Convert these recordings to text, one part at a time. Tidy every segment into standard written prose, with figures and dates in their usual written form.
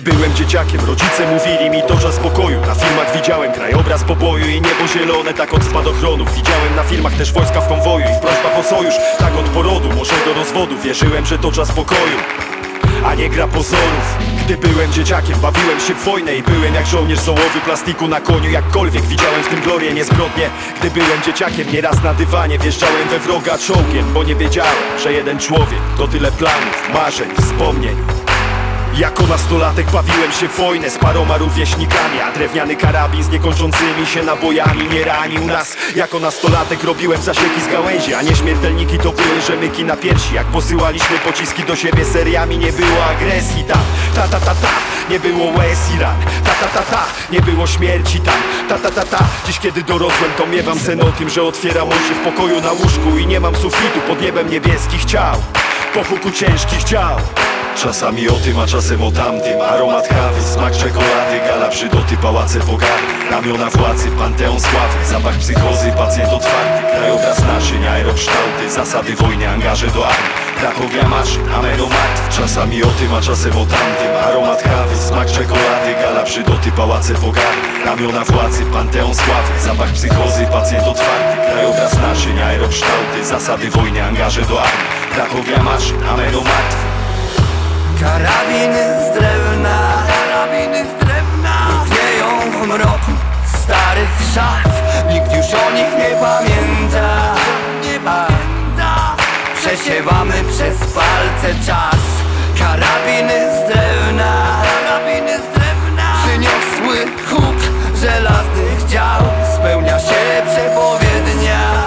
byłem dzieciakiem, rodzice mówili mi to czas spokoju. Na filmach widziałem krajobraz poboju i niebo zielone, tak od spadochronów. Widziałem na filmach też wojska w konwoju i w prośbach o sojusz, tak od porodu, może do rozwodu. Wierzyłem, że to czas pokoju, a nie gra pozorów. Gdy byłem dzieciakiem, bawiłem się w wojnę i byłem jak żołnierz zołowy, plastiku na koniu. Jakkolwiek widziałem w tym glorię, nie zbrodnie. Gdy byłem dzieciakiem, nieraz na dywanie wjeżdżałem we wroga czołgiem, bo nie wiedziałem, że jeden człowiek to tyle planów, marzeń, wspomnień. Jako nastolatek bawiłem się w wojnę z paroma rówieśnikami, a drewniany karabin z niekończącymi się nabojami nie ranił nas. Jako nastolatek robiłem zasieki z gałęzi, a nieśmiertelniki to były rzemyki na piersi. Jak posyłaliśmy pociski do siebie seriami, nie było agresji tam. Nie było łez i ran. Nie było śmierci tam. Dziś kiedy dorosłem, to miewam sen o tym, że otwieram oczy w pokoju na łóżku i nie mam sufitu pod niebem niebieskich ciał, po huku ciężkich ciał. Czasami o tym, a czasem o tamtym. Aromat kawy, smak czekolady, gala przydoty, pałace pogardy, ramiona władzy, panteon sławy, zapach psychozy, pacjent otwarty, krajobraz naczyń, aerokształty, zasady wojny, angaże do armii, brak ognia maszyn, amero martw. Czasami o tym, a czasem o tamtym. Aromat kawy, smak czekolady, gala przydoty, pałace pogardy, ramiona władzy, panteon sławy, zapach psychozy, pacjent otwarty, krajobraz naczyń, aerokształty, zasady wojny, angaże do armii, brak ognia maszyn, amero martw. Karabiny z drewna, gnieją w mroku starych szaf. Nikt już o nich nie pamięta, przesiewamy przez palce czas. Karabiny z drewna przyniosły huk żelaznych dział. Spełnia się przepowiednia,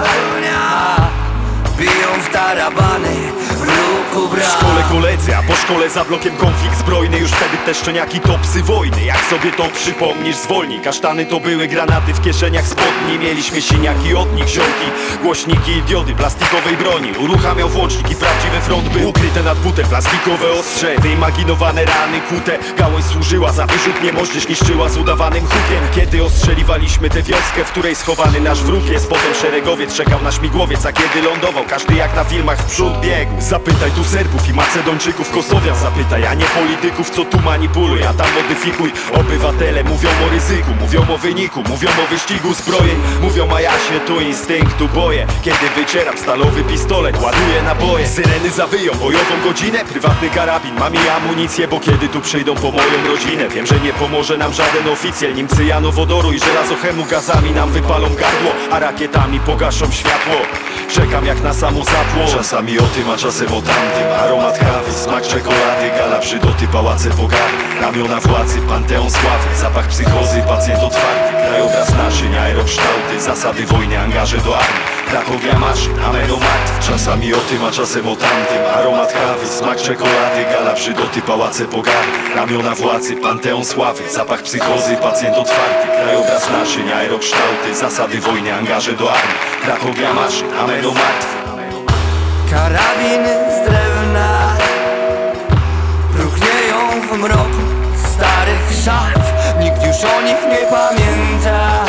biją w tarabany w ruchu bram. W szkole koledzy, a po szkole za blokiem konflikt zbrojny. Już wtedy te szczeniaki to psy wojny. Jak sobie to przypomnisz, zwolnij. Kasztany to były granaty w kieszeniach spodni. Mieliśmy siniaki od nich, ziomki, głośniki i diody plastikowej broni. Uruchamiał włącznik i prawdziwy front był ukryte nad butem. Plastikowe ostrze, wyimaginowane rany kute. Gałąź służyła za wyrzut, niemożność niszczyła z udawanym hukiem. Kiedy ostrzeliwaliśmy tę wioskę, w której schowany nasz wróg jest. Potem szeregowiec czekał na śmigłowiec, a kiedy lądował, każdy jak na filmach w przód biegł. Zapytaj tu Serbów i Macedończyków, Kosowian zapytaj, a nie polityków, co tu manipuluj, a tam modyfikuj. Obywatele mówią o ryzyku, mówią o wyniku, mówią o wyścigu zbrojeń, mówią, a ja się tu instynktu boję. Kiedy wycieram stalowy pistolet, ładuję naboje. Syreny zawyją, bojową godzinę, prywatny karabin, mam i amunicję, bo kiedy tu przyjdą po moją rodzinę, wiem, że nie pomoże nam żaden oficjel. Nim cyjanowodoru i żelazochemu gazami nam wypalą gardło, a rakietami pogaszą światło. Czekam jak na samo zapło. Czasami o tym, a czasem o tamtym. Aromat kawy, smak czekolady, gala przydoty, pałace pogardy, ramiona władzy, panteon sławy, zapach psychozy, pacjent otwarty, krajobraz naczyń, aerokształty, zasady wojny, angaże do armii, brak ognia maszyn, amero martw. Czasami o tym, a czasem o tamtym. Aromat kawy, smak czekolady, gala przydoty, pałace pogardy, ramiona władzy, panteon sławy, zapach psychozy, pacjent otwarty, krajobraz naczyń, aerokształty, zasady wojny, angaże do armii, brak ognia maszyn, amero martw. Karabiny z drewna bruchnieją w mroku starych szaf. Nikt już o nich nie pamięta,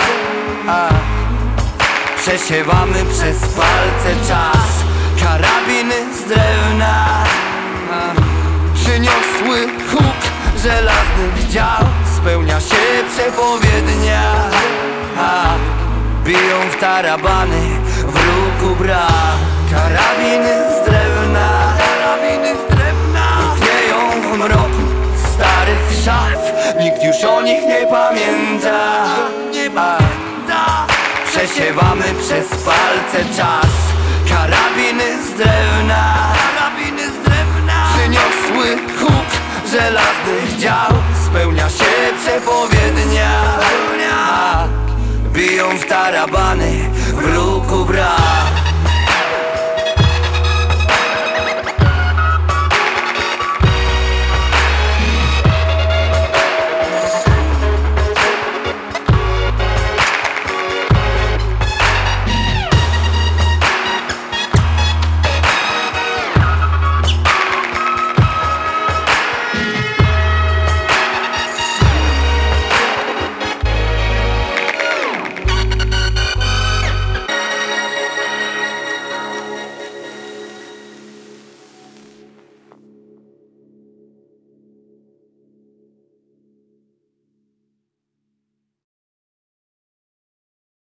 przesiewamy przez palce czas. Karabiny z drewna przyniosły huk żelaznych dział. Spełnia się przepowiednia, biją w tarabany w ruchu bram. Karabiny z drewna bruchnieją w mroku starych szaf. Nikt już o nich nie pamięta, przesiewamy przez palce czas. Karabiny z drewna przyniosły huk żelaznych dział. Spełnia się przepowiednia, biją w tarabany w ruchu bram.